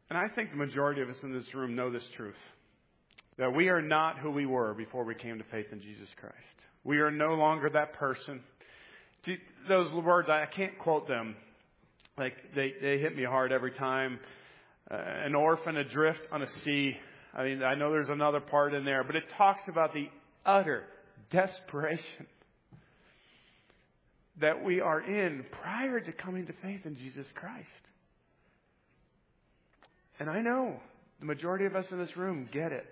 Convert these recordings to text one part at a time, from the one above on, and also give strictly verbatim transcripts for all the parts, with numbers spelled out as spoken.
And I think the majority of us in this room know this truth. That we are not who we were before we came to faith in Jesus Christ. We are no longer that person. Those words, I can't quote them. Like, they, they hit me hard every time. Uh, an orphan adrift on a sea. I mean, I know there's another part in there, but it talks about the utter desperation that we are in prior to coming to faith in Jesus Christ. And I know the majority of us in this room get it.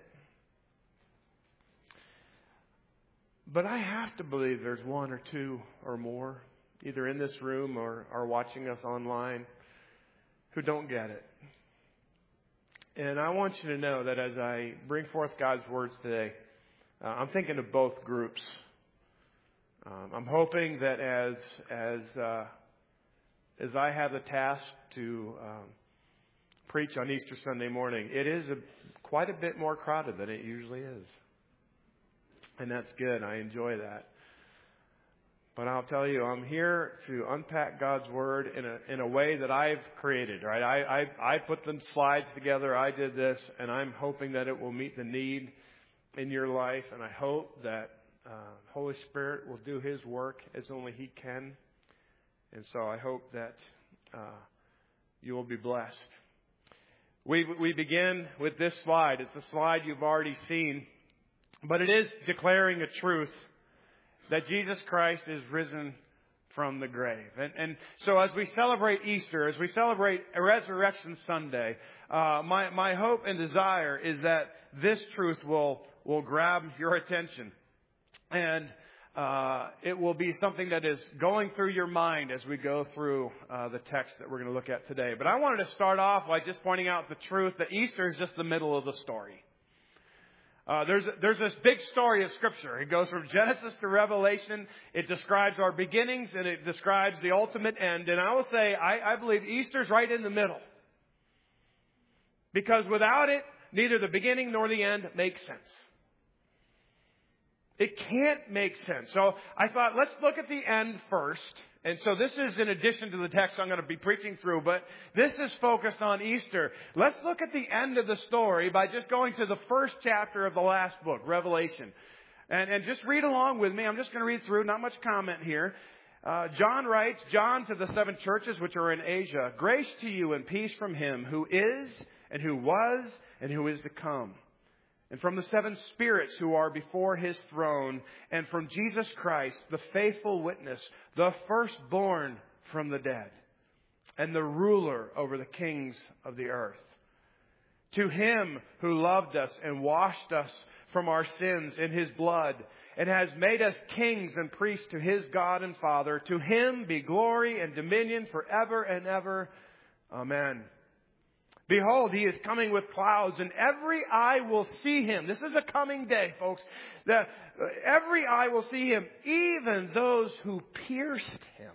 But I have to believe there's one or two or more, either in this room or, or watching us online, who don't get it. And I want you to know that as I bring forth God's words today, uh, I'm thinking of both groups. Um, I'm hoping that as as uh, as I have the task to um, preach on Easter Sunday morning, it is a, quite a bit more crowded than it usually is. And that's good. I enjoy that. But I'll tell you, I'm here to unpack God's Word in a in a way that I've created, right? I, I, I put the slides together. I did this, and I'm hoping that it will meet the need in your life. And I hope that uh, Holy Spirit will do His work as only He can. And so I hope that uh, you will be blessed. We we begin with this slide. It's a slide you've already seen. But it is declaring a truth that Jesus Christ is risen from the grave. And, and so as we celebrate Easter, as we celebrate Resurrection Sunday, uh, my, my hope and desire is that this truth will, will grab your attention. And uh, it will be something that is going through your mind as we go through uh, the text that we're going to look at today. But I wanted to start off by just pointing out the truth that Easter is just the middle of the story. Uh, there's there's this big story of Scripture. It goes from Genesis to Revelation. It describes our beginnings and it describes the ultimate end. And I will say, I, I believe Easter's right in the middle. Because without it, neither the beginning nor the end makes sense. It can't make sense. So I thought, let's look at the end first. And so this is in addition to the text I'm going to be preaching through, but this is focused on Easter. Let's look at the end of the story by just going to the first chapter of the last book, Revelation. And, and just read along with me. I'm just going to read through, not much comment here. Uh, John writes, John to the seven churches which are in Asia, grace to you and peace from Him who is and who was and who is to come. And from the seven spirits who are before His throne, and from Jesus Christ, the faithful witness, the firstborn from the dead, and the ruler over the kings of the earth. To Him who loved us and washed us from our sins in His blood, and has made us kings and priests to His God and Father, to Him be glory and dominion forever and ever. Amen. Behold, He is coming with clouds, and every eye will see Him. This is a coming day, folks. The, every eye will see Him, even those who pierced Him.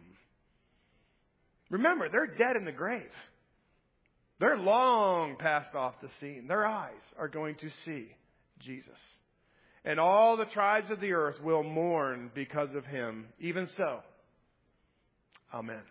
Remember, they're dead in the grave. They're long passed off the scene. Their eyes are going to see Jesus. And all the tribes of the earth will mourn because of Him. Even so, Amen.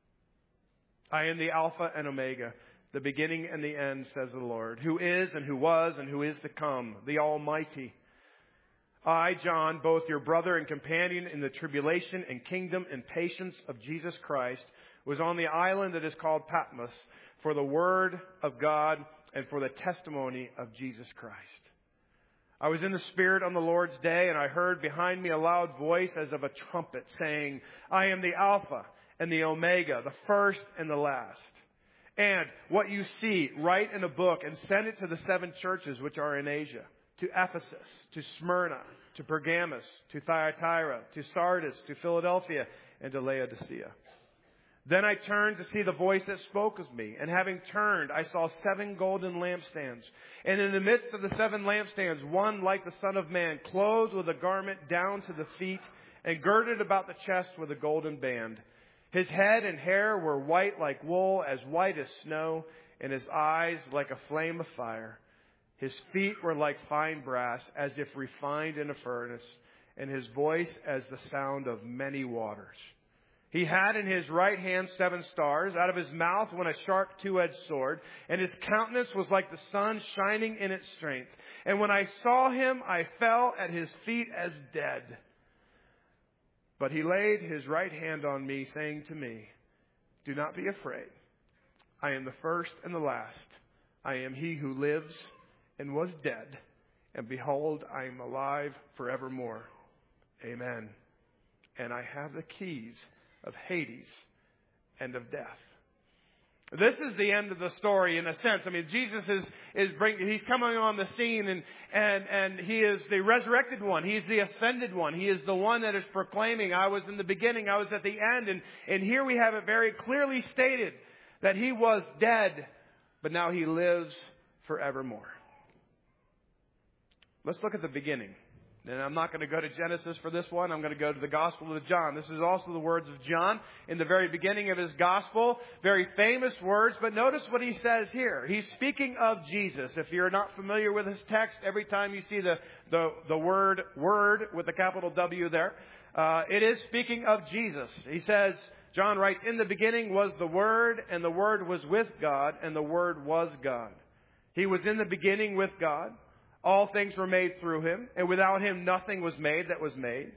I am the Alpha and Omega, the beginning and the end, says the Lord, who is and who was and who is to come, the Almighty. I, John, both your brother and companion in the tribulation and kingdom and patience of Jesus Christ, was on the island that is called Patmos for the word of God and for the testimony of Jesus Christ. I was in the Spirit on the Lord's day, and I heard behind me a loud voice as of a trumpet saying, I am the Alpha and the Omega, the first and the last. And what you see, write in a book and send it to the seven churches which are in Asia, to Ephesus, to Smyrna, to Pergamos, to Thyatira, to Sardis, to Philadelphia, and to Laodicea. Then I turned to see the voice that spoke with me. And having turned, I saw seven golden lampstands. And in the midst of the seven lampstands, one like the Son of Man, clothed with a garment down to the feet, and girded about the chest with a golden band. His head and hair were white like wool, as white as snow, and his eyes like a flame of fire. His feet were like fine brass, as if refined in a furnace, and his voice as the sound of many waters. He had in his right hand seven stars. Out of his mouth went a sharp two-edged sword, and his countenance was like the sun shining in its strength. And when I saw him, I fell at his feet as dead. But he laid his right hand on me, saying to me, do not be afraid. I am the first and the last. I am he who lives and was dead. And behold, I am alive forevermore. Amen. And I have the keys of Hades and of death. This is the end of the story in a sense. I mean, Jesus is, is bringing, he's coming on the scene and, and, and he is the resurrected one. He's the ascended one. He is the one that is proclaiming, I was in the beginning, I was at the end. And, and here we have it very clearly stated that he was dead, but now he lives forevermore. Let's look at the beginning. And I'm not going to go to Genesis for this one. I'm going to go to the Gospel of John. This is also the words of John in the very beginning of his Gospel. Very famous words, but notice what he says here. He's speaking of Jesus. If you're not familiar with his text, every time you see the, the, the word, word with the capital W there, uh, it is speaking of Jesus. He says, John writes, in the beginning was the Word, and the Word was with God, and the Word was God. He was in the beginning with God. All things were made through him, and without him nothing was made that was made.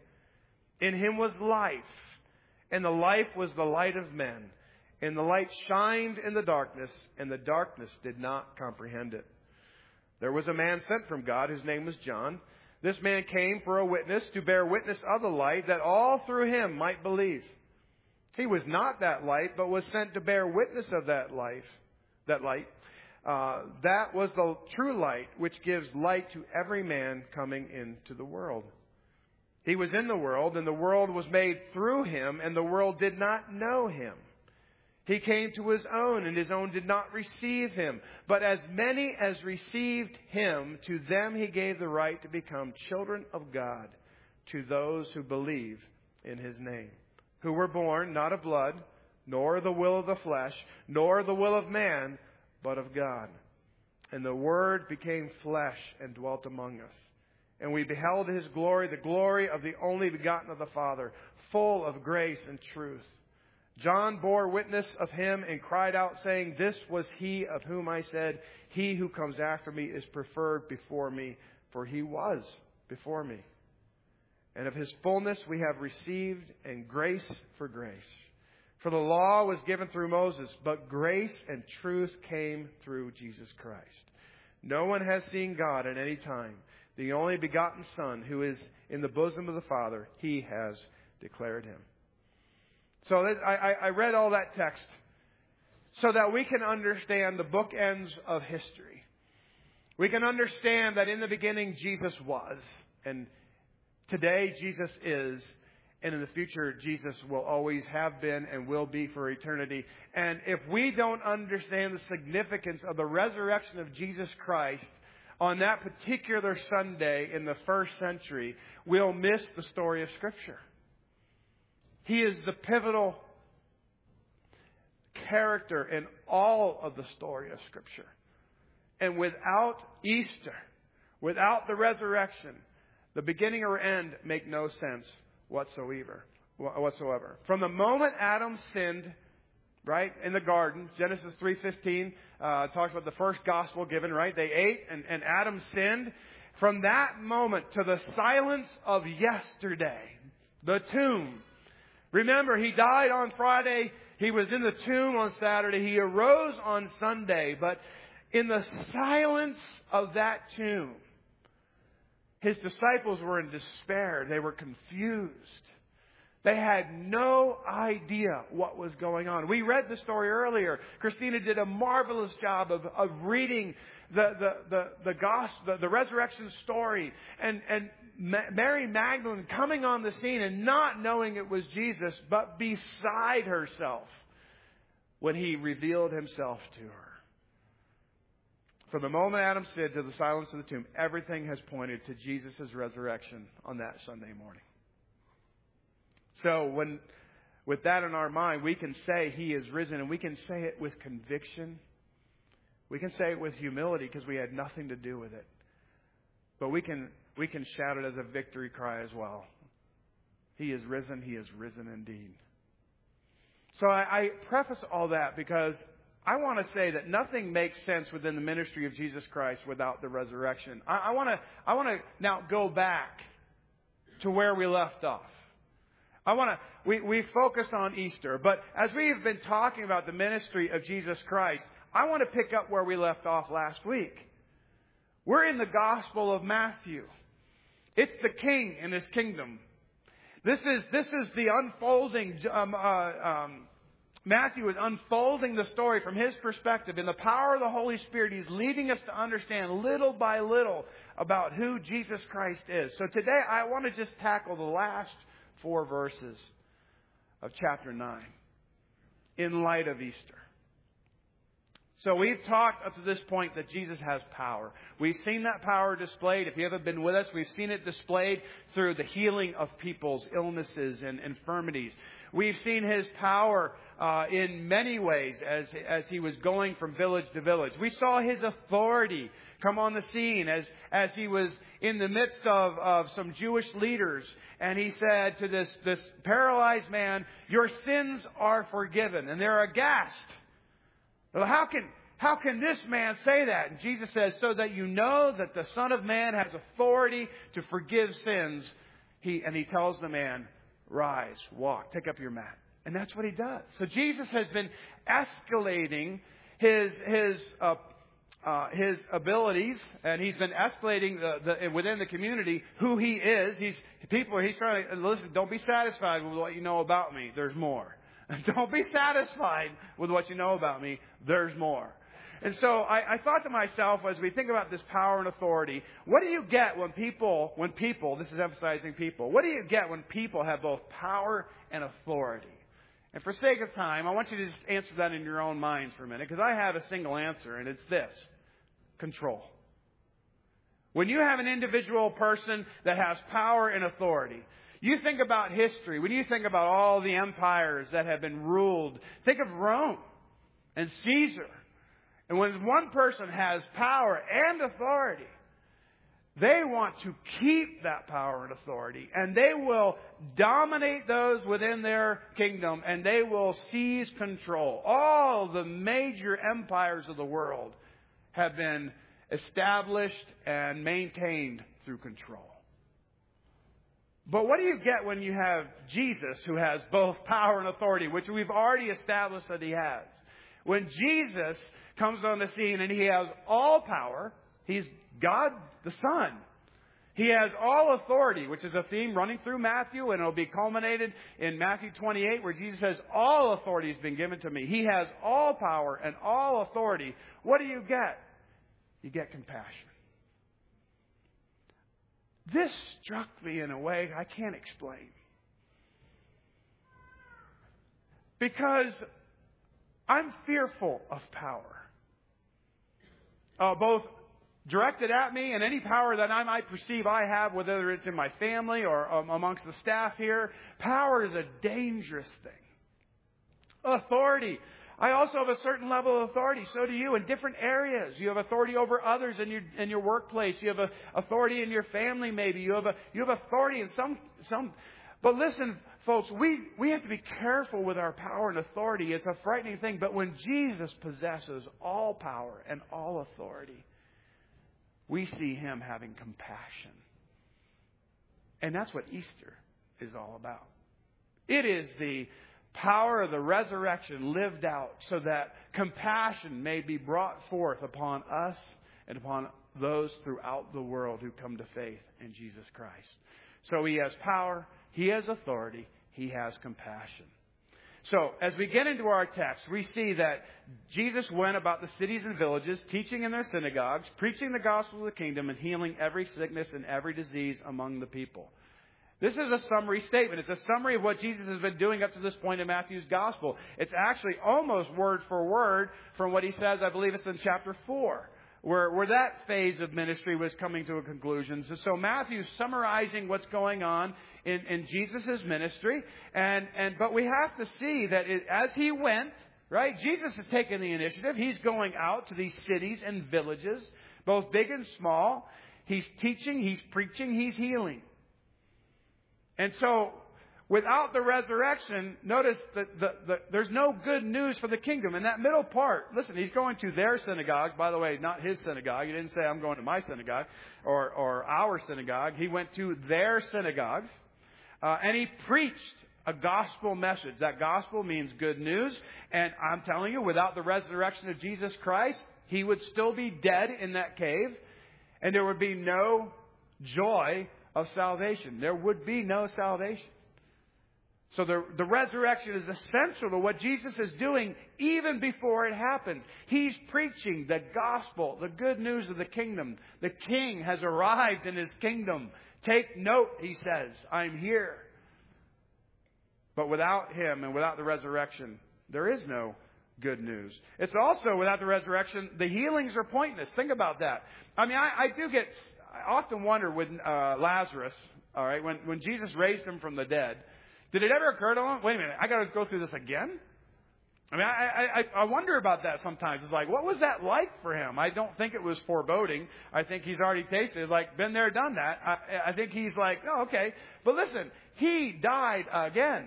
In him was life, and the life was the light of men. And the light shined in the darkness, and the darkness did not comprehend it. There was a man sent from God, whose name was John. This man came for a witness, to bear witness of the light, that all through him might believe. He was not that light, but was sent to bear witness of that life, that light. Uh, that was the true light, which gives light to every man coming into the world. He was in the world, and the world was made through him, and the world did not know him. He came to his own, and his own did not receive him. But as many as received him, to them he gave the right to become children of God, to those who believe in his name, who were born not of blood, nor the will of the flesh, nor the will of man, but of God. And the Word became flesh and dwelt among us. And we beheld his glory, the glory of the only begotten of the Father, full of grace and truth. John bore witness of him and cried out, saying, this was he of whom I said, he who comes after me is preferred before me, for he was before me. And of his fullness we have received, and grace for grace. For the law was given through Moses, but grace and truth came through Jesus Christ. No one has seen God at any time. The only begotten Son, who is in the bosom of the Father, he has declared him. So I, I read all that text so that we can understand the bookends of history. We can understand that in the beginning Jesus was, and today Jesus is, and in the future, Jesus will always have been and will be for eternity. And if we don't understand the significance of the resurrection of Jesus Christ on that particular Sunday in the first century, we'll miss the story of Scripture. He is the pivotal character in all of the story of Scripture. And without Easter, without the resurrection, the beginning or end make no sense whatsoever. Whatsoever. From the moment Adam sinned, right, in the garden, Genesis three fifteen uh, talks about the first gospel given, right? They ate and, and Adam sinned. From that moment to the silence of yesterday, the tomb. Remember, he died on Friday. He was in the tomb on Saturday. He arose on Sunday. But in the silence of that tomb, his disciples were in despair. They were confused. They had no idea what was going on. We read the story earlier. Christina did a marvelous job of, of reading the the the the, gospel, the the resurrection story, and and Mary Magdalene coming on the scene and not knowing it was Jesus, but beside herself when he revealed himself to her. From the moment Adam sinned to the silence of the tomb, everything has pointed to Jesus' resurrection on that Sunday morning. So when, with that in our mind, we can say he is risen, and we can say it with conviction. We can say it with humility because we had nothing to do with it. But we can we can shout it as a victory cry as well. He is risen. He is risen indeed. So I, I preface all that because I want to say that nothing makes sense within the ministry of Jesus Christ without the resurrection. I, I want to I want to now go back to where we left off. I want to we we focused on Easter, but as we've been talking about the ministry of Jesus Christ, I want to pick up where we left off last week. We're in the Gospel of Matthew. It's the King and His kingdom. This is this is the unfolding. Um, uh, um, Matthew is unfolding the story from his perspective. In the power of the Holy Spirit, he's leading us to understand little by little about who Jesus Christ is. So today I want to just tackle the last four verses of chapter nine in light of Easter. So we've talked up to this point that Jesus has power. We've seen that power displayed. If you haven't been with us, we've seen it displayed through the healing of people's illnesses and infirmities. We've seen His power uh, in many ways as, as He was going from village to village. We saw His authority come on the scene as, as He was in the midst of, of some Jewish leaders. And He said to this, this paralyzed man, "Your sins are forgiven." And they're aghast. Well, how can how can this man say that? And Jesus says, "So that you know that the Son of Man has authority to forgive sins." He and He tells the man, "Rise, walk, take up your mat." And that's what He does. So Jesus has been escalating His His uh, uh, His abilities, and He's been escalating the, the within the community who He is. He's people. He's trying to listen. Don't be satisfied with what you know about me. There's more. Don't be satisfied with what you know about me. There's more. And so I, I thought to myself, as we think about this power and authority, what do you get when people, when people, this is emphasizing people, what do you get when people have both power and authority? And for sake of time, I want you to just answer that in your own minds for a minute, because I have a single answer, and it's this: control. When you have an individual person that has power and authority, you think about history. When you think about all the empires that have been ruled, think of Rome and Caesar. And when one person has power and authority, they want to keep that power and authority. And they will dominate those within their kingdom. And they will seize control. All the major empires of the world have been established and maintained through control. But what do you get when you have Jesus, who has both power and authority, which we've already established that He has? When Jesus comes on the scene and He has all power, He's God the Son. He has all authority, which is a theme running through Matthew, and it'll be culminated in Matthew twenty-eight, where Jesus says, "All authority has been given to me." He has all power and all authority. What do you get? You get compassion. This struck me in a way I can't explain. Because I'm fearful of power. Uh, both directed at me and any power that I might perceive I have, whether it's in my family or um, amongst the staff here. Power is a dangerous thing. Authority. I also have a certain level of authority. So do you in different areas. You have authority over others in your in your workplace. You have a authority in your family. Maybe you have a you have authority in some some. But listen, folks, we we have to be careful with our power and authority. It's a frightening thing. But when Jesus possesses all power and all authority, we see Him having compassion, and that's what Easter is all about. It is the power of the resurrection lived out so that compassion may be brought forth upon us and upon those throughout the world who come to faith in Jesus Christ. So He has power, He has authority, He has compassion. So as we get into our text, we see that Jesus went about the cities and villages, teaching in their synagogues, preaching the gospel of the kingdom, and healing every sickness and every disease among the people. This is a summary statement. It's a summary of what Jesus has been doing up to this point in Matthew's gospel. It's actually almost word for word from what He says, I believe it's in chapter four, where, where that phase of ministry was coming to a conclusion. So, so Matthew's summarizing what's going on in, in Jesus' ministry. And, and, but we have to see that it, as He went, right, Jesus has taken the initiative. He's going out to these cities and villages, both big and small. He's teaching, He's preaching, He's healing. And so without the resurrection, notice that the, the, there's no good news for the kingdom. In that middle part, listen, he's going to their synagogue. By the way, not his synagogue. He didn't say, I'm going to my synagogue or, or our synagogue. He went to their synagogues, uh, and he preached a gospel message. That gospel means good news. And I'm telling you, without the resurrection of Jesus Christ, he would still be dead in that cave, and there would be no joy of salvation. There would be no salvation. So the, the resurrection is essential to what Jesus is doing even before it happens. He's preaching the gospel, the good news of the kingdom. The king has arrived in his kingdom. Take note, he says, I'm here. But without him and without the resurrection, there is no good news. It's also, without the resurrection, the healings are pointless. Think about that. I mean, I, I do get, I often wonder with uh, Lazarus, all right, when, when Jesus raised him from the dead, did it ever occur to him, wait a minute, I got to go through this again? I mean, I, I, I wonder about that sometimes. It's like, what was that like for him? I don't think it was foreboding. I think he's already tasted it, like, been there, done that. I, I think he's like, oh, okay. But listen, he died again.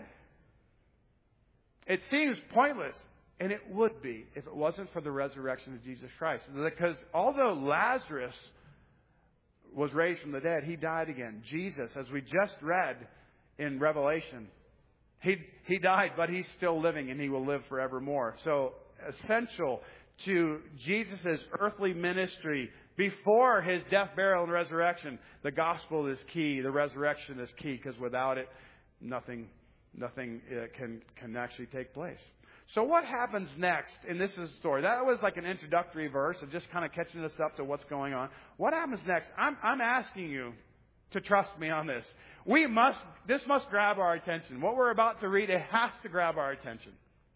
It seems pointless, and it would be if it wasn't for the resurrection of Jesus Christ. Because although Lazarus was raised from the dead, he died again. Jesus, as we just read in Revelation, he he died, but he's still living, and he will live forevermore. So essential to Jesus' earthly ministry before his death, burial, and resurrection, the gospel is key. The resurrection is key, because without it, nothing Nothing uh, can can actually take place. So what happens next? And this is the story. That was like an introductory verse of just kind of catching us up to what's going on. What happens next? I'm I'm asking you to trust me on this. We must. This must grab our attention. What we're about to read, it has to grab our attention,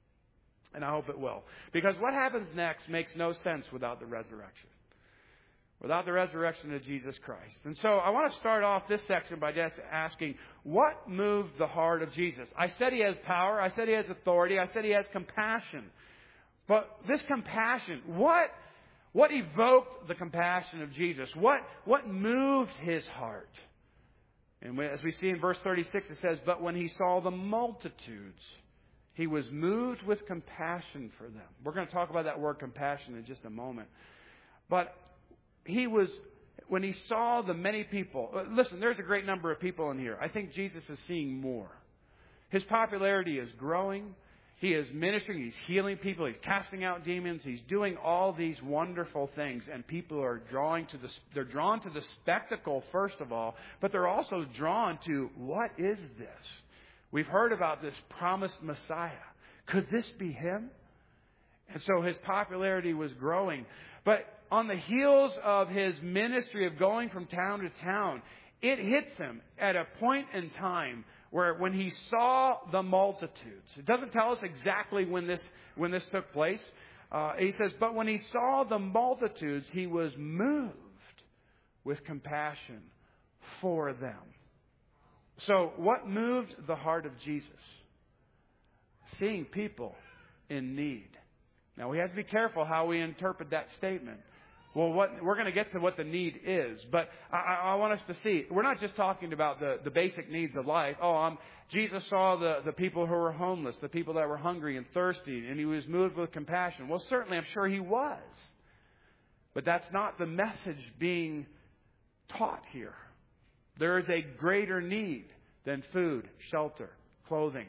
and I hope it will. Because what happens next makes no sense without the resurrection. Without the resurrection of Jesus Christ. And so I want to start off this section by just asking, what moved the heart of Jesus? I said he has power. I said he has authority. I said he has compassion. But this compassion, what, what evoked the compassion of Jesus? What, what moved his heart? And as we see in verse thirty-six, it says, but when he saw the multitudes, he was moved with compassion for them. We're going to talk about that word compassion in just a moment. But He was, when he saw the many people, listen, there's a great number of people in here. I think Jesus is seeing more. His popularity is growing. He is ministering. He's healing people. He's casting out demons. He's doing all these wonderful things. And people are drawing to the, they're drawn to the spectacle, first of all, but they're also drawn to, what is this? We've heard about this promised Messiah. Could this be him? And so his popularity was growing. But on the heels of his ministry of going from town to town, it hits him at a point in time where when he saw the multitudes, it doesn't tell us exactly when this when this took place. Uh, he says, but when he saw the multitudes, he was moved with compassion for them. So what moved the heart of Jesus? Seeing people in need. Now, we have to be careful how we interpret that statement. Well, what, we're going to get to what the need is, but I, I want us to see, we're not just talking about the, the basic needs of life. Oh, um, Jesus saw the, the people who were homeless, the people that were hungry and thirsty, and he was moved with compassion. Well, certainly, I'm sure he was. But that's not the message being taught here. There is a greater need than food, shelter, clothing.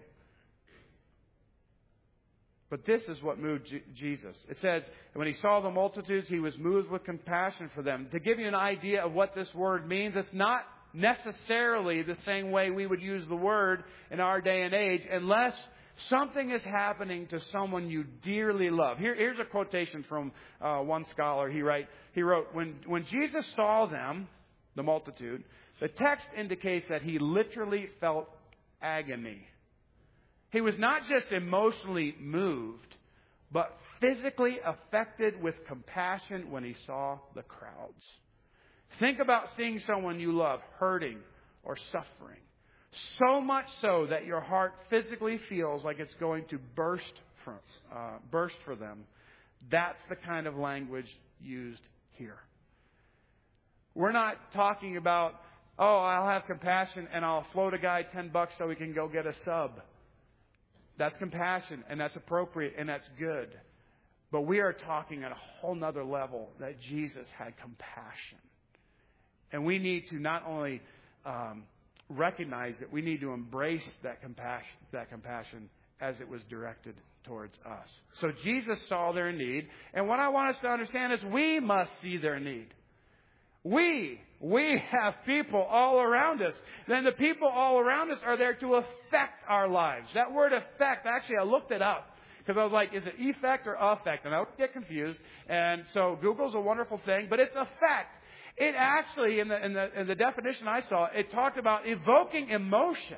But this is what moved J- Jesus. It says, when he saw the multitudes, he was moved with compassion for them. To give you an idea of what this word means, it's not necessarily the same way we would use the word in our day and age, unless something is happening to someone you dearly love. Here, here's a quotation from uh, one scholar. He, write, he wrote, when, when Jesus saw them, the multitude, the text indicates that he literally felt agony. He was not just emotionally moved, but physically affected with compassion when he saw the crowds. Think about seeing someone you love hurting or suffering. So much so that your heart physically feels like it's going to burst from, uh, burst for them. That's the kind of language used here. We're not talking about Oh, I'll have compassion and I'll float a guy ten bucks so he can go get a sub. That's compassion, and that's appropriate, and that's good. But we are talking at a whole nother level that Jesus had compassion. And we need to not only um, recognize it, we need to embrace that compassion, that compassion as it was directed towards us. So Jesus saw their need, and what I want us to understand is we must see their need. We, we have people all around us. Then the people all around us are there to affect our lives. That word affect, actually I looked it up because I was like, is it effect or affect? And I would get confused. And so Google's a wonderful thing, but it's affect. It actually, in the, in the, in the definition I saw, it talked about evoking emotion.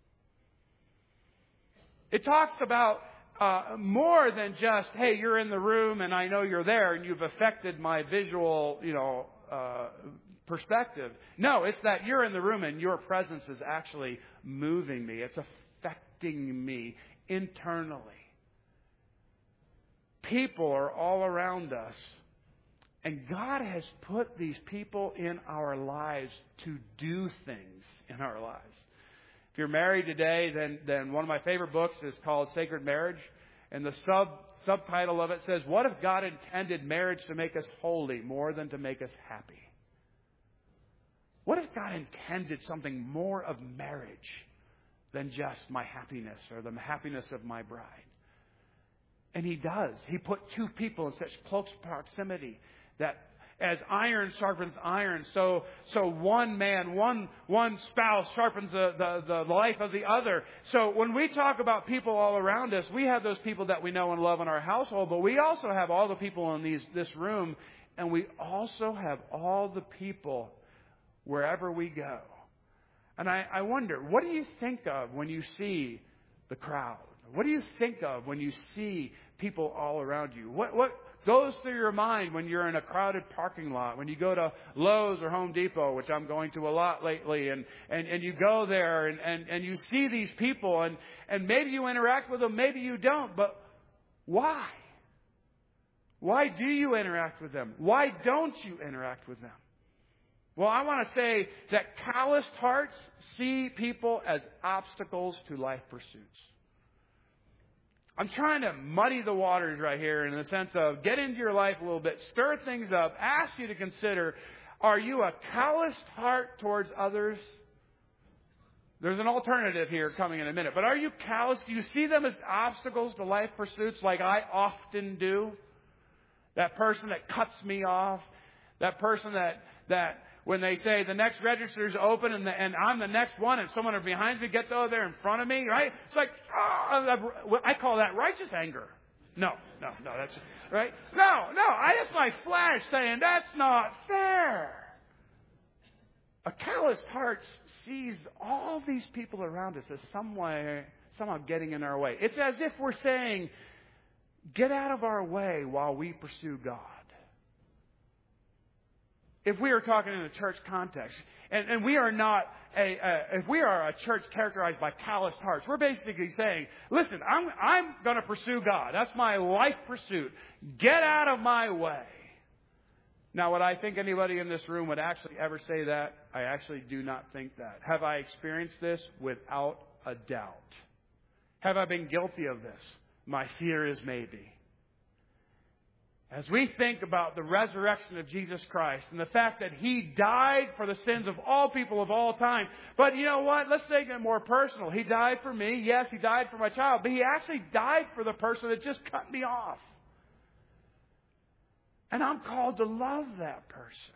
It talks about uh, more than just, hey, you're in the room and I know you're there and you've affected my visual, you know, Uh, perspective. No, it's that you're in the room and your presence is actually moving me. It's affecting me internally. People are all around us, and God has put these people in our lives to do things in our lives. If you're married today, then, then one of my favorite books is called Sacred Marriage, and the sub Subtitle of it says, what if God intended marriage to make us holy more than to make us happy? What if God intended something more of marriage than just my happiness or the happiness of my bride? And He does. He put two people in such close proximity that as iron sharpens iron, so so one man, one one spouse sharpens the, the, the life of the other. So when we talk about people all around us, we have those people that we know and love in our household, but we also have all the people in these this room, and we also have all the people wherever we go. And I, I wonder, what do you think of when you see the crowd? What do you think of when you see people all around you? What what goes through your mind when you're in a crowded parking lot, when you go to Lowe's or Home Depot, which I'm going to a lot lately, and, and, and you go there and, and, and you see these people, and, and maybe you interact with them, maybe you don't, but why? Why do you interact with them? Why don't you interact with them? Well, I want to say that calloused hearts see people as obstacles to life pursuits. I'm trying to muddy the waters right here in the sense of get into your life a little bit, stir things up, ask you to consider, are you a calloused heart towards others? There's an alternative here coming in a minute. But are you callous? Do you see them as obstacles to life pursuits like I often do? That person that cuts me off. That person that, that when they say the next register's open and, the, and I'm the next one and someone behind me gets over there in front of me, right? It's like, oh, I call that righteous anger. No, no, no, that's, right? No, no, I just my flesh saying that's not fair. A calloused heart sees all these people around us as some way, somehow getting in our way. It's as if we're saying, get out of our way while we pursue God. If we are talking in a church context, and, and we are not a, a, if we are a church characterized by calloused hearts, we're basically saying, listen, I'm, I'm going to pursue God. That's my life pursuit. Get out of my way. Now, would I think anybody in this room would actually ever say that? I actually do not think that. Have I experienced this? Without a doubt. Have I been guilty of this? My fear is maybe. As we think about the resurrection of Jesus Christ and the fact that He died for the sins of all people of all time. But you know what? Let's make it more personal. He died for me. Yes, He died for my child. But He actually died for the person that just cut me off. And I'm called to love that person.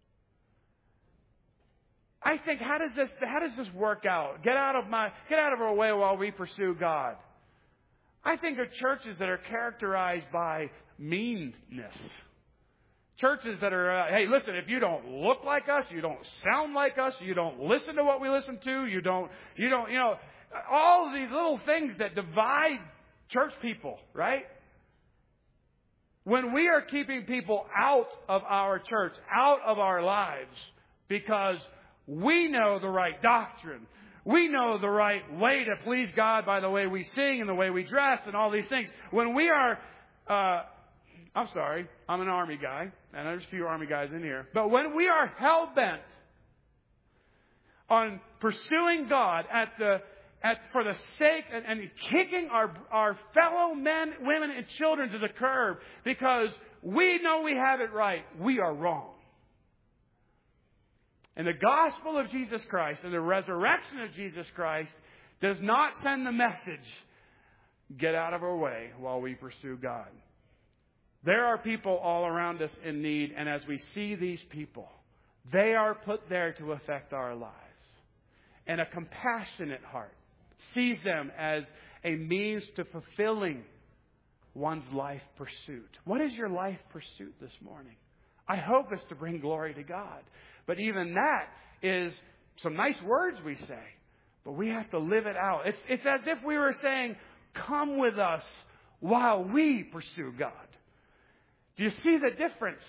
I think, how does this, how does this work out? Get out of my, get out of our way while we pursue God. I think of churches that are characterized by meanness. Churches that are, uh, hey, listen, if you don't look like us, you don't sound like us, you don't listen to what we listen to, you don't, you don't, you know, all of these little things that divide church people, right? When we are keeping people out of our church, out of our lives, because we know the right doctrine, we know the right way to please God by the way we sing and the way we dress and all these things. When we are, uh, I'm sorry, I'm an Army guy, and there's a few Army guys in here. But when we are hell-bent on pursuing God at the at for the sake and, and kicking our our fellow men, women, and children to the curb because we know we have it right, we are wrong. And the gospel of Jesus Christ and the resurrection of Jesus Christ does not send the message, get out of our way while we pursue God. There are people all around us in need, and as we see these people, they are put there to affect our lives. And a compassionate heart sees them as a means to fulfilling one's life pursuit. What is your life pursuit this morning? I hope it's to bring glory to God. But even that is some nice words we say. But we have to live it out. It's, it's as if we were saying, come with us while we pursue God. Do you see the difference?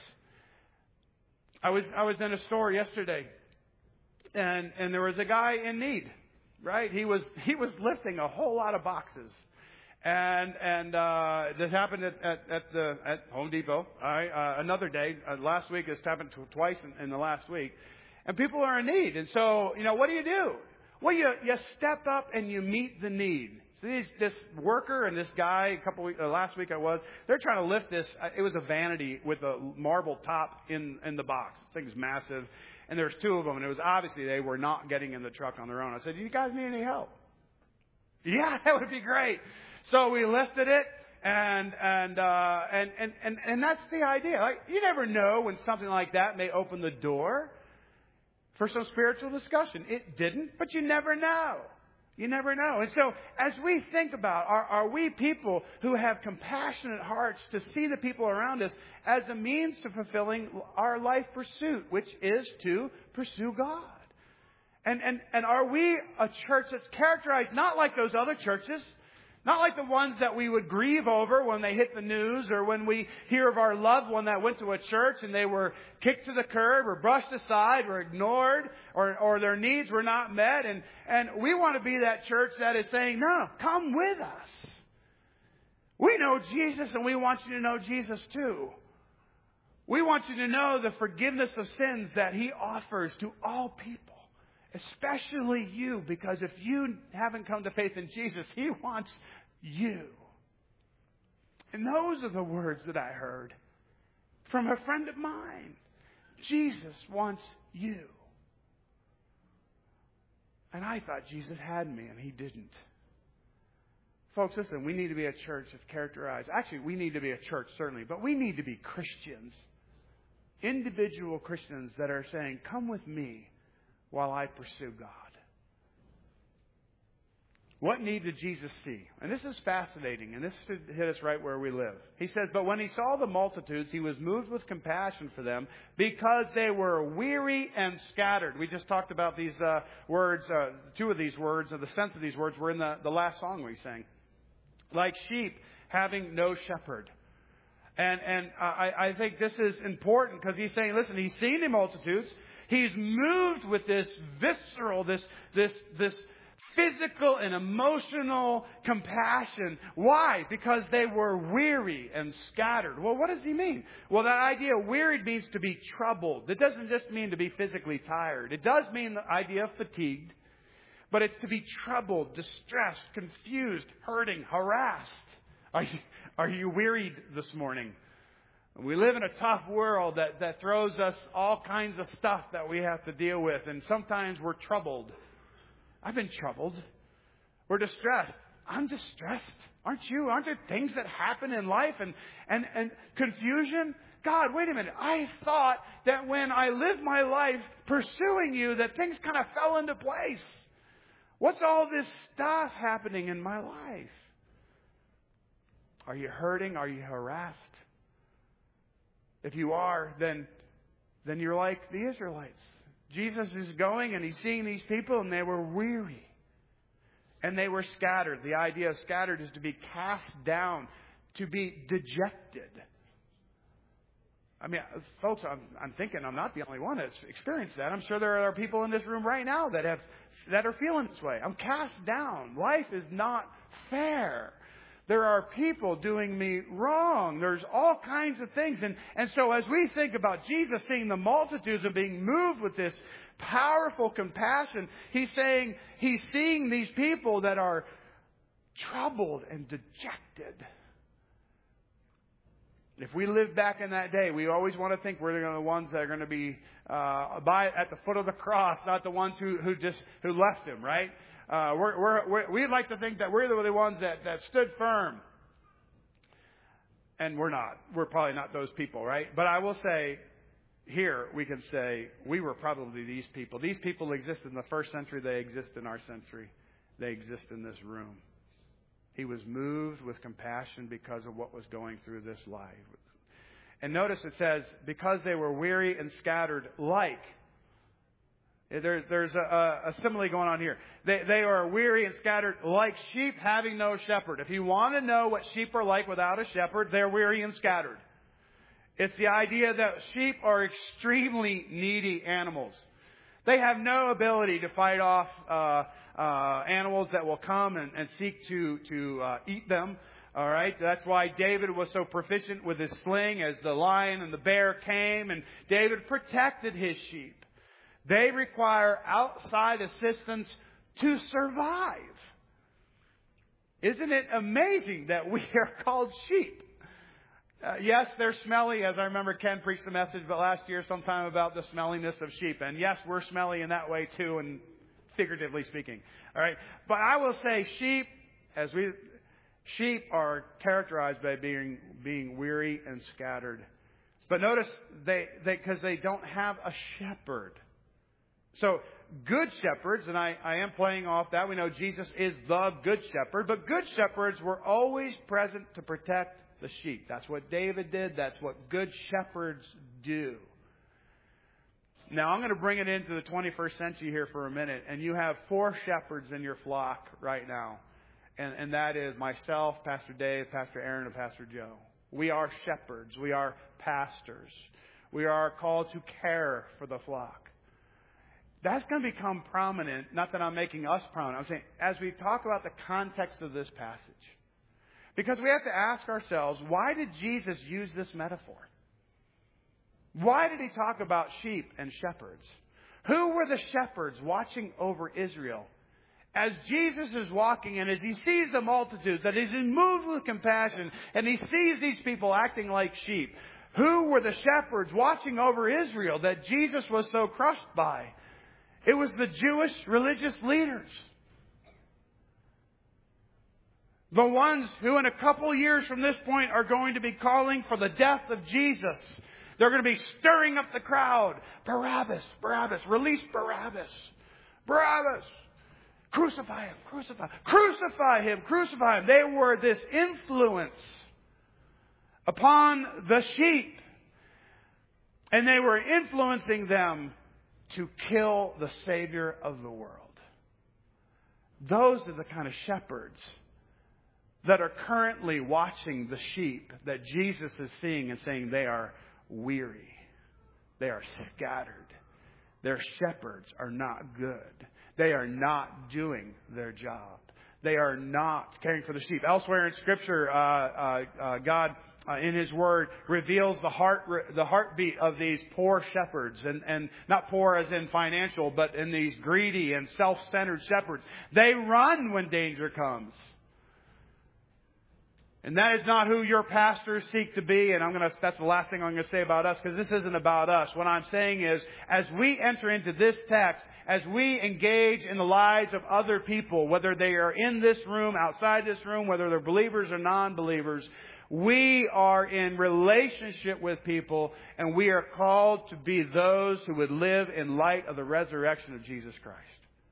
I was I was in a store yesterday, and, and there was a guy in need, right? He was he was lifting a whole lot of boxes. And and uh, this happened at, at, at the at Home Depot. Right? Uh, another day, uh, last week, it's happened twice in, in the last week, and people are in need. And so, you know, what do you do? Well, you you step up and you meet the need. So these, this worker and this guy, a couple weeks, uh, last week I was, they're trying to lift this. Uh, it was a vanity with a marble top in in the box. The thing's massive, and there's two of them, and it was obviously they were not getting in the truck on their own. I said, "Do you guys need any help?" Yeah, that would be great. So we lifted it, and and uh, and and and and that's the idea. Like, you never know when something like that may open the door for some spiritual discussion. It didn't, but you never know. You never know. And so, as we think about, are, are we people who have compassionate hearts to see the people around us as a means to fulfilling our life pursuit, which is to pursue God? And and and are we a church that's characterized not like those other churches? Not like the ones that we would grieve over when they hit the news, or when we hear of our loved one that went to a church and they were kicked to the curb or brushed aside or ignored, or, or their needs were not met. And, and we want to be that church that is saying, no, come with us. We know Jesus, and we want you to know Jesus too. We want you to know the forgiveness of sins that He offers to all people. Especially you, because if you haven't come to faith in Jesus, He wants you. And those are the words that I heard from a friend of mine. Jesus wants you. And I thought Jesus had me, and He didn't. Folks, listen, we need to be a church that's characterized. Actually, we need to be a church, certainly, but we need to be Christians. Individual Christians that are saying, come with me while I pursue God. What need did Jesus see? And this is fascinating, and this should hit us right where we live. He says, but when He saw the multitudes, He was moved with compassion for them because they were weary and scattered. We just talked about these uh, words, uh, two of these words, or the sense of these words were in the, the last song we sang. Like sheep having no shepherd. And, and I, I think this is important because He's saying, listen, He's seen the multitudes. He's moved with this visceral, this, this, this physical and emotional compassion. Why? Because they were weary and scattered. Well, what does He mean? Well, that idea of wearied means to be troubled. It doesn't just mean to be physically tired. It does mean the idea of fatigued. But it's to be troubled, distressed, confused, hurting, harassed. Are you, are you wearied this morning? We live in a tough world that, that throws us all kinds of stuff that we have to deal with. And sometimes we're troubled. I've been troubled. We're distressed. I'm distressed. Aren't you? Aren't there things that happen in life? And, and, and confusion? God, wait a minute. I thought that when I lived my life pursuing you, that things kind of fell into place. What's all this stuff happening in my life? Are you hurting? Are you harassed? If you are, then, then you're like the Israelites. Jesus is going and He's seeing these people, and they were weary. And they were scattered. The idea of scattered is to be cast down, to be dejected. I mean, folks, I'm, I'm thinking I'm not the only one that's experienced that. I'm sure there are people in this room right now that have that are feeling this way. I'm cast down. Life is not fair. There are people doing me wrong. There's all kinds of things. And, and so as we think about Jesus seeing the multitudes and being moved with this powerful compassion, He's saying He's seeing these people that are troubled and dejected. If we live back in that day, we always want to think we're the ones that are going to be uh, by at the foot of the cross, not the ones who, who just who left Him, right? Uh, we're, we're, we're, we like to think that we're the ones that, that stood firm. And we're not. We're probably not those people, right? But I will say, here we can say, we were probably these people. These people exist in the first century. They exist in our century. They exist in this room. He was moved with compassion because of what was going through this life. And notice it says, because they were weary and scattered like. There, there's a, a simile going on here. They, they are weary and scattered like sheep having no shepherd. If you want to know what sheep are like without a shepherd, they're weary and scattered. It's the idea that sheep are extremely needy animals. They have no ability to fight off uh, uh, animals that will come and, and seek to, to uh, eat them. All right. That's why David was so proficient with his sling as the lion and the bear came, and David protected his sheep. They require outside assistance to survive. Isn't it amazing that we are called sheep? Uh, yes, they're smelly, as I remember Ken preached a message about last year sometime about the smelliness of sheep. And yes, we're smelly in that way too, and figuratively speaking. All right. But I will say sheep, as we, sheep are characterized by being, being weary and scattered. But notice they, they, because they don't have a shepherd. So, good shepherds, and I, I am playing off that. We know Jesus is the good shepherd. But good shepherds were always present to protect the sheep. That's what David did. That's what good shepherds do. Now, I'm going to bring it into the twenty-first century here for a minute. And you have four shepherds in your flock right now. And, and that is myself, Pastor Dave, Pastor Aaron, and Pastor Joe. We are shepherds. We are pastors. We are called to care for the flock. That's going to become prominent. Not that I'm making us prominent. I'm saying as we talk about the context of this passage. Because we have to ask ourselves, why did Jesus use this metaphor? Why did He talk about sheep and shepherds? Who were the shepherds watching over Israel? As Jesus is walking and as He sees the multitudes, that He's moved with compassion, and He sees these people acting like sheep. Who were the shepherds watching over Israel that Jesus was so crushed by? It was the Jewish religious leaders. The ones who in a couple years from this point are going to be calling for the death of Jesus. They're going to be stirring up the crowd. Barabbas, Barabbas, release Barabbas. Barabbas, crucify Him, crucify Him, crucify Him, crucify Him. They were this influence upon the sheep. And they were influencing them to kill the Savior of the world. Those are the kind of shepherds that are currently watching the sheep that Jesus is seeing and saying they are weary. They are scattered. Their shepherds are not good. They are not doing their job. They are not caring for the sheep. Elsewhere in Scripture, uh, uh, uh, God, uh, in His Word, reveals the heart, the heartbeat of these poor shepherds, and, and not poor as in financial, but in these greedy and self-centered shepherds. They run when danger comes. And that is not who your pastors seek to be. And I'm going to, that's the last thing I'm going to say about us, because this isn't about us. What I'm saying is, as we enter into this text, as we engage in the lives of other people, whether they are in this room, outside this room, whether they're believers or non-believers, we are in relationship with people, and we are called to be those who would live in light of the resurrection of Jesus Christ.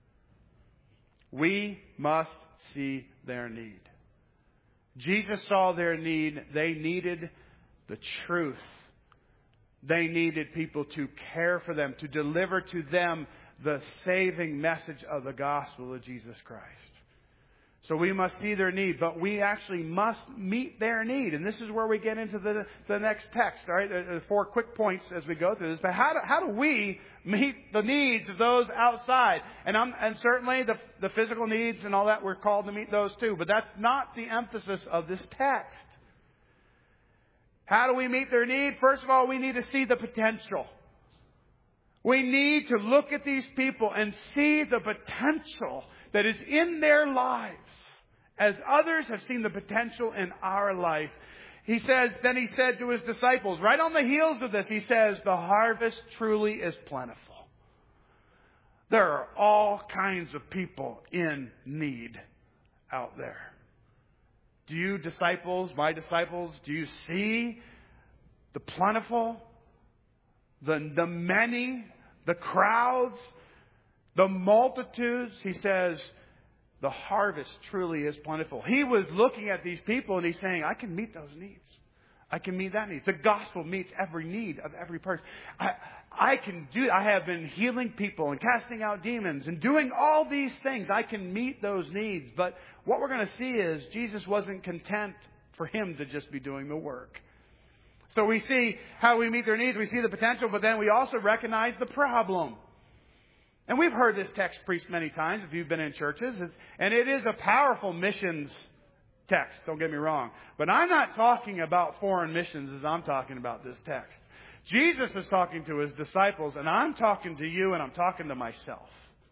We must see their need. Jesus saw their need. They needed the truth. They needed people to care for them, to deliver to them the saving message of the gospel of Jesus Christ. So we must see their need, but we actually must meet their need. And this is where we get into the, the next text, all right? There are four quick points as we go through this. But how do, how do we meet the needs of those outside? And, I'm, and certainly the, the physical needs and all that, we're called to meet those too. But that's not the emphasis of this text. How do we meet their need? First of all, we need to see the potential. We need to look at these people and see the potential that is in their lives, as others have seen the potential in our life. He says, then he said to his disciples, right on the heels of this, he says, the harvest truly is plentiful. There are all kinds of people in need out there. Do you disciples, my disciples, do you see the plentiful, the, the many, the crowds, the multitudes? He says, the harvest truly is plentiful. He was looking at these people and he's saying, I can meet those needs. I can meet that need. The gospel meets every need of every person. I, I can do, I have been healing people and casting out demons and doing all these things. I can meet those needs. But what we're going to see is Jesus wasn't content for him to just be doing the work. So we see how we meet their needs. We see the potential, but then we also recognize the problem. And we've heard this text preached many times if you've been in churches. And it is a powerful missions text, don't get me wrong. But I'm not talking about foreign missions as I'm talking about this text. Jesus is talking to his disciples, and I'm talking to you, and I'm talking to myself.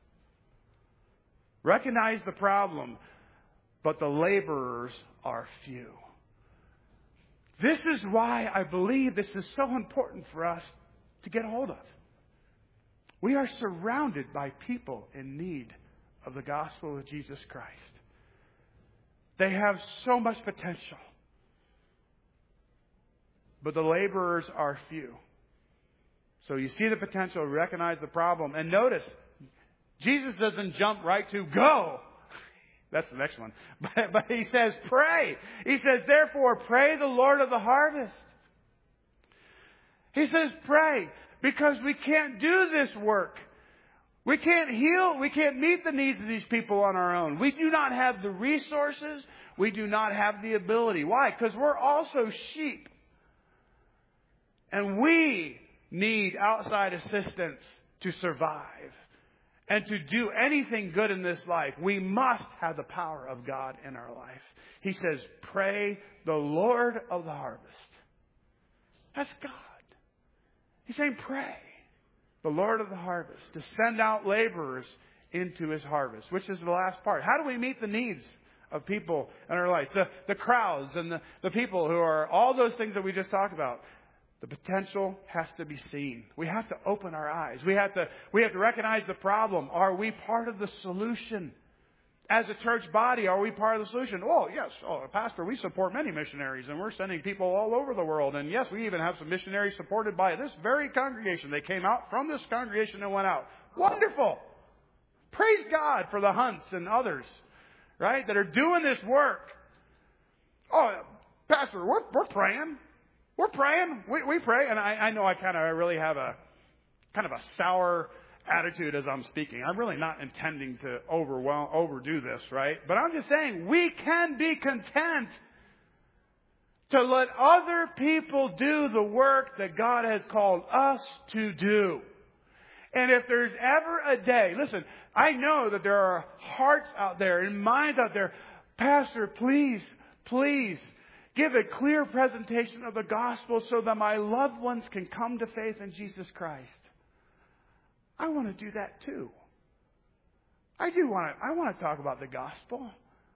Recognize the problem, but the laborers are few. This is why I believe this is so important for us to get a hold of. We are surrounded by people in need of the gospel of Jesus Christ. They have so much potential. But the laborers are few. So you see the potential, recognize the problem. And notice, Jesus doesn't jump right to go. That's the next one. But, but he says, pray. He says, therefore, pray the Lord of the harvest. He says, pray. Because we can't do this work. We can't heal. We can't meet the needs of these people on our own. We do not have the resources. We do not have the ability. Why? Because we're also sheep. And we need outside assistance to survive. And to do anything good in this life, we must have the power of God in our life. He says, pray the Lord of the harvest. That's God. He's saying, pray the Lord of the harvest to send out laborers into his harvest, which is the last part. How do we meet the needs of people in our life? The, the crowds and the, the people who are all those things that we just talked about. The potential has to be seen. We have to open our eyes. We have to, we have to recognize the problem. Are we part of the solution? As a church body, are we part of the solution? Oh, yes. Oh, Pastor, we support many missionaries, and we're sending people all over the world. And yes, we even have some missionaries supported by this very congregation. They came out from this congregation and went out. Wonderful. Praise God for the Hunts and others, right, that are doing this work. Oh, Pastor, we're, we're praying. We're praying. We, we pray. And I, I know I kind of really have a kind of a sour attitude as I'm speaking. I'm really not intending to overwhelm, overdo this, right? But I'm just saying we can be content to let other people do the work that God has called us to do. And if there's ever a day, listen, I know that there are hearts out there and minds out there. Pastor, please, please, give a clear presentation of the gospel so that my loved ones can come to faith in Jesus Christ. I want to do that too. I do want to, I want to talk about the gospel.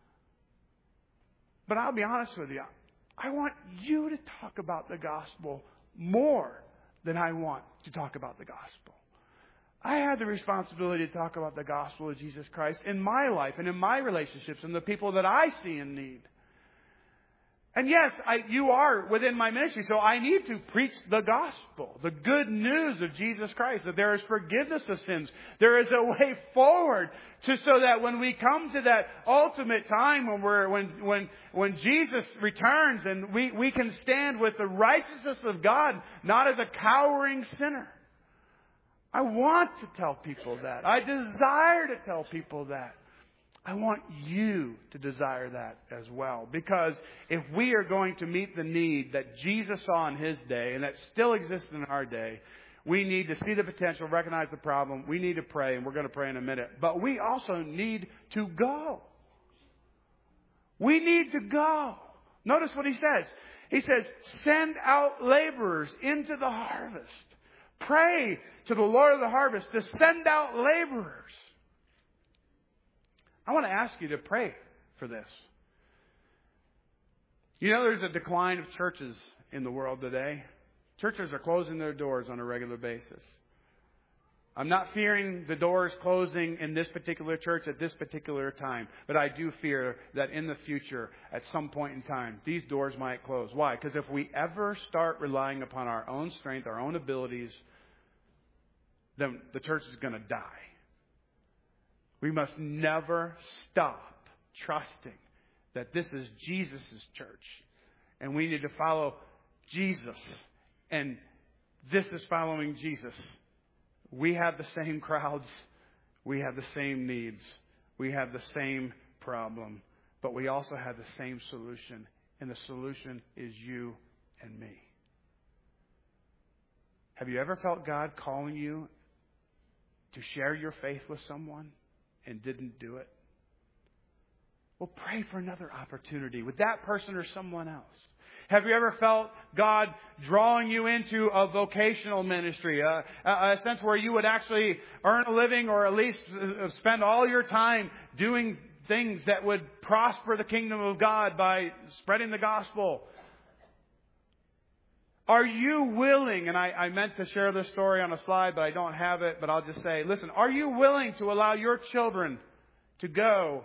But I'll be honest with you. I want you to talk about the gospel more than I want to talk about the gospel. I have the responsibility to talk about the gospel of Jesus Christ in my life and in my relationships and the people that I see in need. And yes, I, you are within my ministry, so I need to preach the gospel, the good news of Jesus Christ, that there is forgiveness of sins. There is a way forward to so that when we come to that ultimate time when we're when when when Jesus returns and we, we can stand with the righteousness of God, not as a cowering sinner. I want to tell people that. I desire to tell people that. I want you to desire that as well. Because if we are going to meet the need that Jesus saw in His day and that still exists in our day, we need to see the potential, recognize the problem. We need to pray, and we're going to pray in a minute. But we also need to go. We need to go. Notice what He says. He says, send out laborers into the harvest. Pray to the Lord of the harvest to send out laborers. I want to ask you to pray for this. You know, there's a decline of churches in the world today. Churches are closing their doors on a regular basis. I'm not fearing the doors closing in this particular church at this particular time, but I do fear that in the future, at some point in time, these doors might close. Why? Because if we ever start relying upon our own strength, our own abilities, then the church is going to die. We must never stop trusting that this is Jesus' church. And we need to follow Jesus. And this is following Jesus. We have the same crowds. We have the same needs. We have the same problem. But we also have the same solution. And the solution is you and me. Have you ever felt God calling you to share your faith with someone and didn't do it? Well, pray for another opportunity with that person or someone else. Have you ever felt God drawing you into a vocational ministry, a, a sense where you would actually earn a living or at least spend all your time doing things that would prosper the kingdom of God by spreading the gospel? Are you willing, and I, I meant to share this story on a slide, but I don't have it, but I'll just say, listen, are you willing to allow your children to go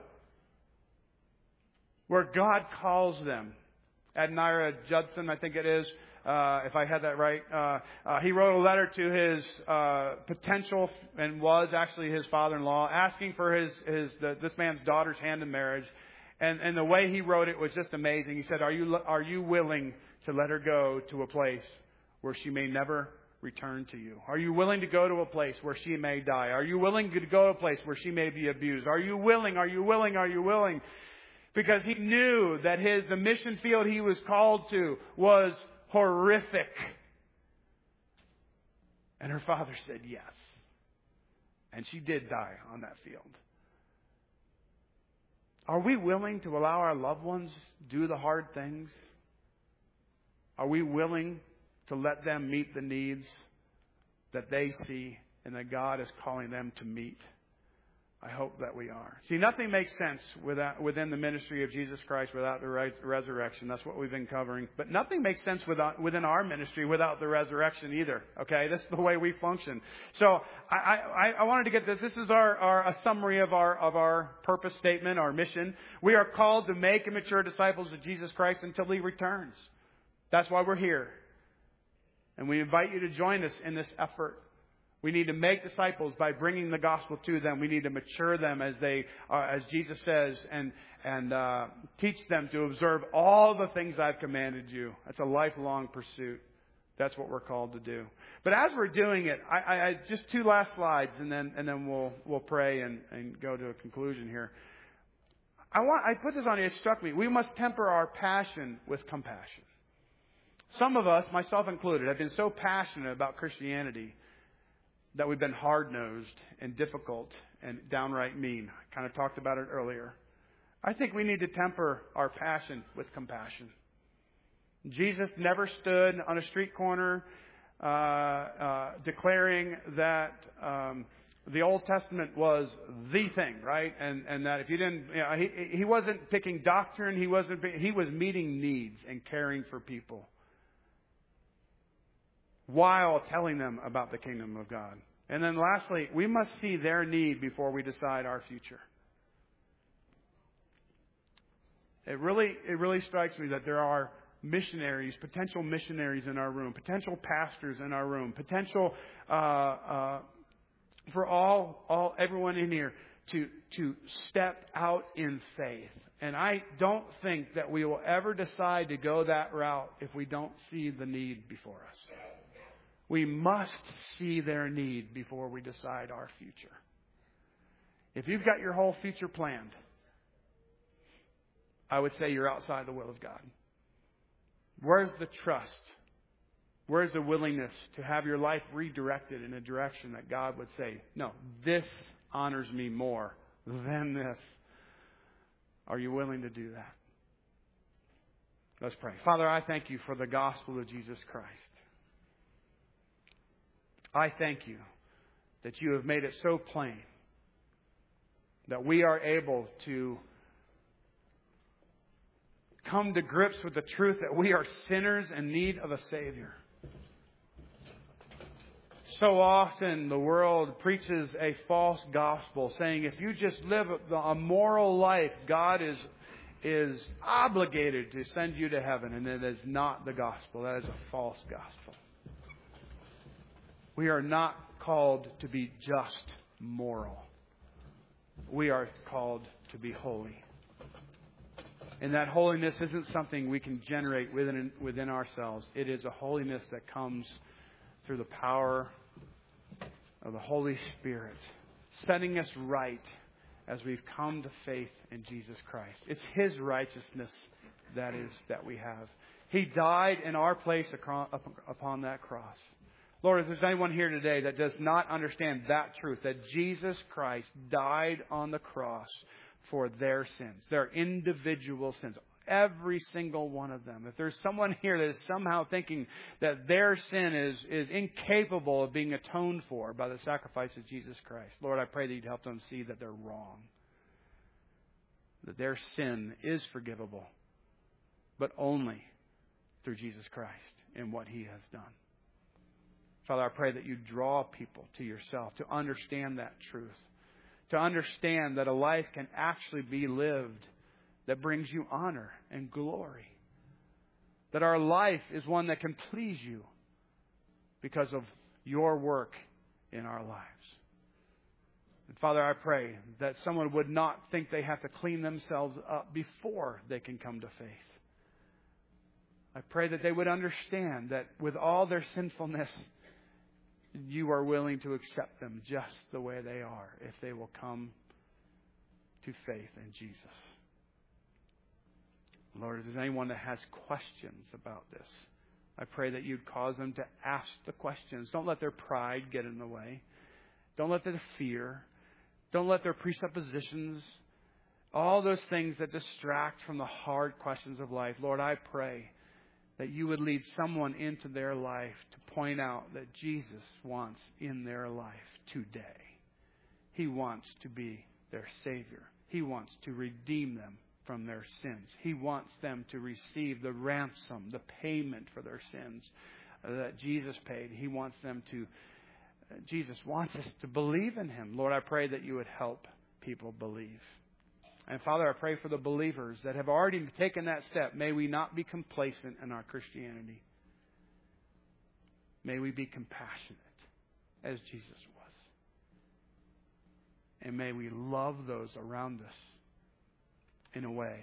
where God calls them? Adnira Judson, I think it is, uh, if I had that right, uh, uh, he wrote a letter to his uh, potential, and was actually his father-in-law, asking for his, his the, this man's daughter's hand in marriage. And, and the way he wrote it was just amazing. He said, are you, are you willing to let her go to a place where she may never return to you? Are you willing to go to a place where she may die? Are you willing to go to a place where she may be abused? Are you willing? Are you willing? Are you willing? Because he knew that his the mission field he was called to was horrific. And her father said yes. And she did die on that field. Are we willing to allow our loved ones do the hard things? Are we willing to let them meet the needs that they see and that God is calling them to meet? I hope that we are. See, nothing makes sense without, within the ministry of Jesus Christ without the res- resurrection. That's what we've been covering. But nothing makes sense without, within our ministry without the resurrection either. Okay? This is the way we function. So I, I, I wanted to get this. This is our, our a summary of our of our purpose statement, our mission. We are called to make and mature disciples of Jesus Christ until He returns. That's why we're here. And we invite you to join us in this effort. We need to make disciples by bringing the gospel to them. We need to mature them as they, uh, as Jesus says, and and uh, teach them to observe all the things I've commanded you. That's a lifelong pursuit. That's what we're called to do. But as we're doing it, I, I, I just two last slides, and then and then we'll we'll pray and, and go to a conclusion here. I want I put this on here. It struck me. We must temper our passion with compassion. Some of us, myself included, have been so passionate about Christianity that we've been hard-nosed and difficult and downright mean. I kind of talked about it earlier. I think we need to temper our passion with compassion. Jesus never stood on a street corner uh, uh, declaring that um, the Old Testament was the thing, right? And and that if you didn't, you know, he he wasn't picking doctrine. He wasn't. He was meeting needs and caring for people, while telling them about the kingdom of God. And then lastly, we must see their need before we decide our future. It really, it really strikes me that there are missionaries, potential missionaries in our room, potential pastors in our room, potential uh, uh, for all, all everyone in here to to step out in faith. And I don't think that we will ever decide to go that route if we don't see the need before us. We must see their need before we decide our future. If you've got your whole future planned I would say you're outside the will of God. Where's the trust? Where's the willingness to have your life redirected in a direction that God would say, no, this honors me more than this? Are you willing to do that? Let's pray. Father, I thank you for the gospel of Jesus Christ. I thank you that you have made it so plain that we are able to come to grips with the truth that we are sinners in need of a Savior. So often the world preaches a false gospel, saying if you just live a moral life, God is is obligated to send you to heaven. And it is not the gospel. That is a false gospel. We are not called to be just moral. We are called to be holy. And that holiness isn't something we can generate within within ourselves. It is a holiness that comes through the power of the Holy Spirit, setting us right as we've come to faith in Jesus Christ. It's His righteousness that is that we have. He died in our place upon that cross. Lord, if there's anyone here today that does not understand that truth, that Jesus Christ died on the cross for their sins, their individual sins, every single one of them. If there's someone here that is somehow thinking that their sin is, is incapable of being atoned for by the sacrifice of Jesus Christ, Lord, I pray that you'd help them see that they're wrong. That their sin is forgivable, but only through Jesus Christ and what He has done. Father, I pray that you draw people to yourself to understand that truth. To understand that a life can actually be lived that brings you honor and glory. That our life is one that can please you because of your work in our lives. And Father, I pray that someone would not think they have to clean themselves up before they can come to faith. I pray that they would understand that with all their sinfulness, you are willing to accept them just the way they are if they will come to faith in Jesus. Lord, if there's anyone that has questions about this, I pray that you'd cause them to ask the questions. Don't let their pride get in the way. Don't let their fear. Don't let their presuppositions, all those things that distract from the hard questions of life. Lord, I pray that you would lead someone into their life to point out that Jesus wants in their life today. He wants to be their Savior. He wants to redeem them from their sins. He wants them to receive the ransom, the payment for their sins that Jesus paid. He wants them to, Jesus wants us to believe in Him. Lord, I pray that you would help people believe. And Father, I pray for the believers that have already taken that step. May we not be complacent in our Christianity. May we be compassionate as Jesus was. And may we love those around us in a way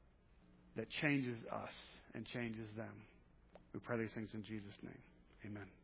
that changes us and changes them. We pray these things in Jesus' name. Amen.